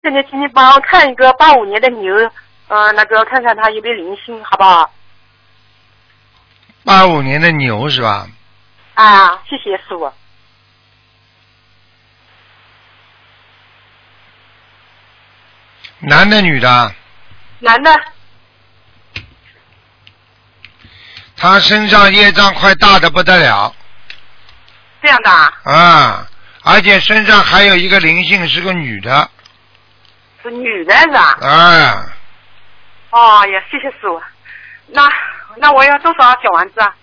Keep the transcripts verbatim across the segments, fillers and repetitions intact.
现在请你帮我看一个八五年的牛，嗯、呃，那个看看它有没有灵性，好不好？ 八五年的牛是吧？ 啊，谢谢师傅。 男的女的？ 男的。 他身上业障快大的不得了。 这样的啊？ 啊，而且身上还有一个灵性，是个女的。 是女的是吧？ 啊。 哦呀，谢谢师傅。那那我要多少小丸子啊？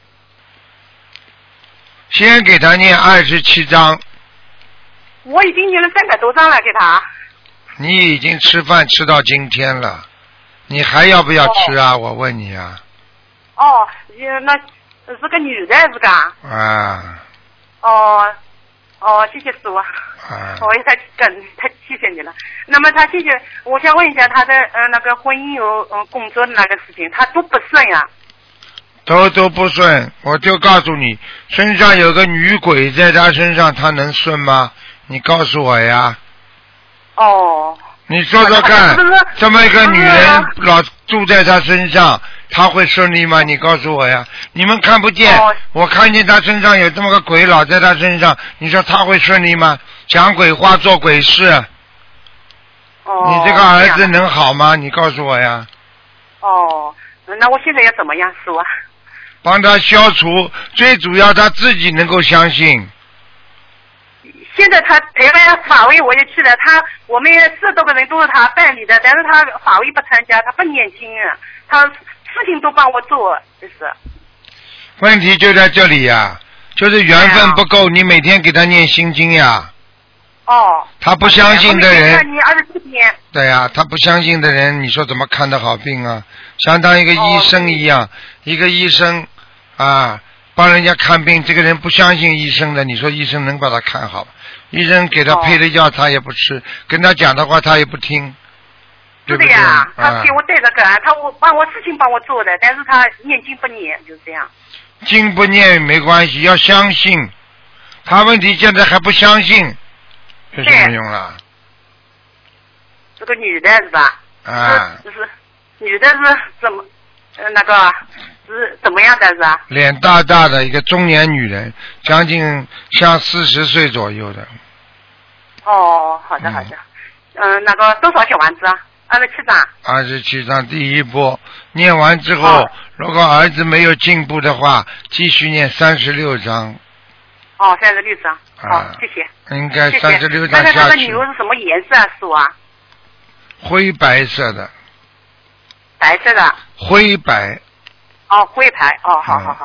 先给他念二十七章。 我已经念了三百多章了，给他。 你已经吃饭吃到今天了，你还要不要吃啊？哦、我问你啊。 哦，那是个女的是个？ 啊。 哦哦，谢谢师傅。 啊。 我也太感太谢谢你了。那么他谢谢，我想问一下他的呃那个婚姻有嗯、呃、工作的那个事情，他都不顺呀。 都都不顺，我就告诉你，身上有个女鬼在他身上，他能顺吗？你告诉我呀。 哦。 你说说看，这么一个女人老住在他身上，他会顺利吗？你告诉我呀。你们看不见， 哦、 我看见他身上有这么个鬼老在他身上，你说他会顺利吗？讲鬼话做鬼事。 哦。 你这个儿子能好吗？你告诉我呀。 哦，那我现在要怎么样，师傅？ 帮他消除，最主要他自己能够相信。 现在他台湾法会我也去了，他我们十多个人都是他办理的，但是他法会不参加，他不念经啊，他事情都帮我做，就是。 问题就在这里呀，就是缘分不够，你每天给他念心经呀。 哦。 他不相信的人。 你二十七天。 对呀，他不相信的人，你说怎么看得好病啊？相当一个医生一样，哦、一个医生啊，帮人家看病，这个人不相信医生的，你说医生能把他看好？医生给他配的药他也不吃，跟他讲的话他也不听。 是的呀，他给我带着干，他我帮我事情帮我做的，但是他念经不念，就是这样。 经不念没关系，要相信。他问题现在还不相信，有什么用了？ 这个女的是吧？ 啊。 是是，女的是怎么呃那个是怎么样的是吧？ 脸大大的一个中年女人，将近像四十岁左右的。 哦，好的好的，嗯、呃，那个多少小丸子啊？二十七张。二十七张，第一波念完之后，哦、如果儿子没有进步的话，继续念三十六张。 哦，三十六张。好，谢谢。 应该三十六张下去。 那他的牛是什么颜色啊，师傅啊？ 灰白色的。 白色的。 灰白。 哦，灰白，哦，好好好。